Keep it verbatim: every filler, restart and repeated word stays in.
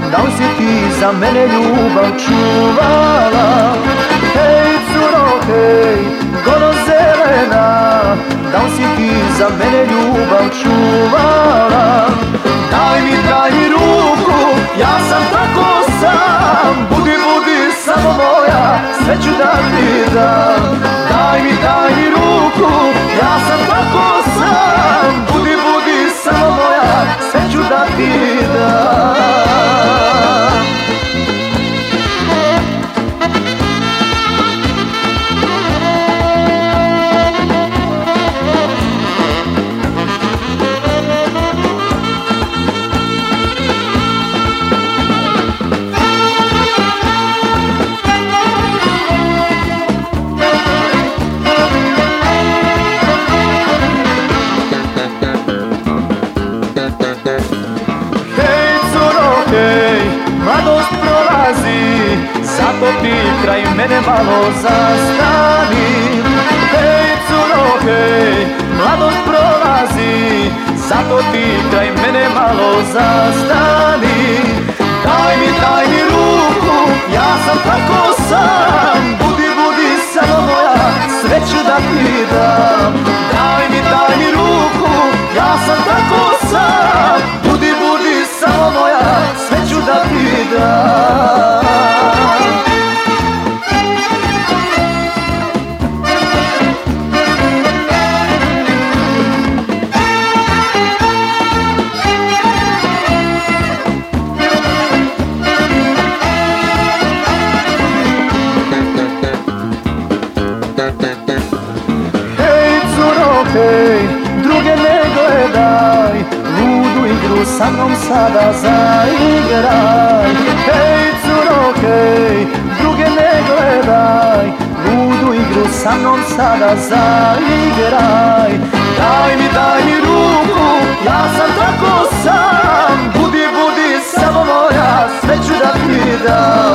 da li si ti za mene ljubav čuvala? Hej curo, hej, goro zelena, da li si ti za mene ljubav čuvala? Daj mi, daj mi ruku, ja sam tako sam, budi, budi samo moja, sve ću da ti dam. Daj mi, daj mi ruku, ja sam tako sam, budi, budi samo moja, sve ću da ti dam. Mladost prolazi, zato ti kraj mene malo zastani. Hej curo, hej, mladost prolazi, zato ti kraj mene malo zastani. Daj mi, daj mi ruku, ja sam tako sam, budi, budi samo moja, sve ću da ti dam. Daj mi, daj mi ruku, ja sam tako sam, budi, budi samo moja, sve ću da ti dam. Hej curo, hej, druge ne gledaj, ludu igru sa mnom sada zaigraj. Hej curo, hej, druge ne gledaj, ludu igru sa mnom sada zaigraj. Daj mi, daj mi ruku, ja sam tako sam, budi, budi samo moja, sve ću da ti dam.